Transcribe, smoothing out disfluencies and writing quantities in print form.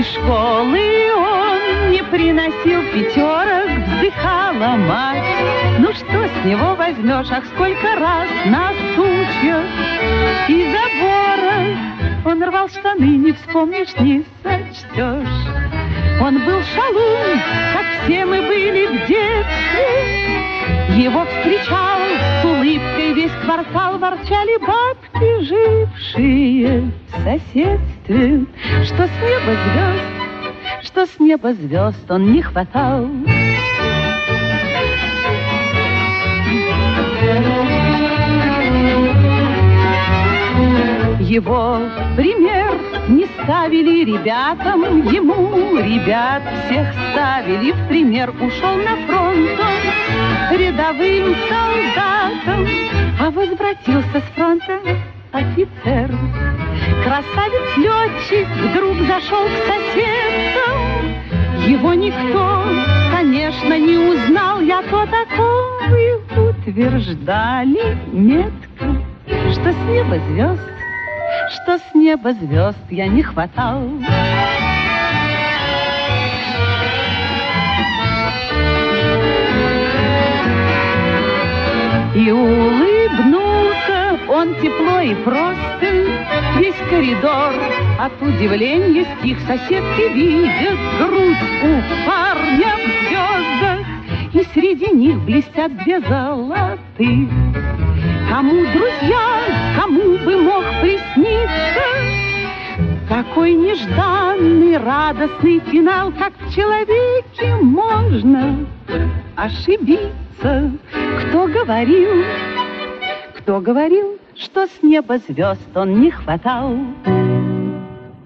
Из школы он не приносил пятерок, вздыхала мать. Ну что с него возьмешь, ах, сколько раз нас учат. И забора он рвал штаны, не вспомнишь, не сочтешь. Он был шалун, как все мы были в детстве. Его встречал с улыбкой весь квартал, ворчали бабки, жившие в соседстве. Что с неба звезд он не хватал. Его пример не ставили ребятам, ему ребят всех ставили в пример. Ушел на фронт он рядовым солдатом, а возвратился с фронта офицер. Красавец-летчик вдруг зашел к соседям. Его никто, конечно, не узнал. Я то такое утверждали метко, что с неба звезд я не хватал. И улыбнулся он тепло и просто. Весь коридор от удивления стих. Соседки видят грудь у парня в звездах, и среди них блестят две золотых. Кому друзья, кому бы мог присниться такой нежданный, радостный финал, как в человеке можно ошибиться. Кто говорил, что с неба звезд он не хватал?